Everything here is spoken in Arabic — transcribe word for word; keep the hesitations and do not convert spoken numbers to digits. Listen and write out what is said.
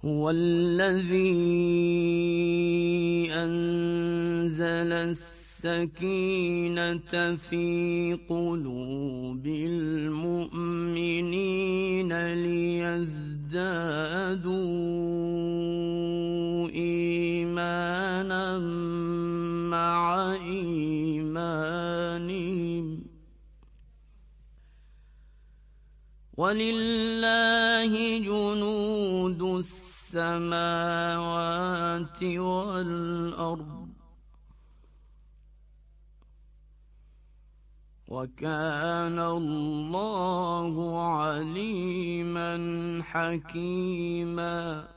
هو الذي أنزل السكينة في قلوب المؤمنين ليزدادوا إيمانا مع إيمانهم، ولله جنود السماوات والأرض، وكان الله عليما حكيما.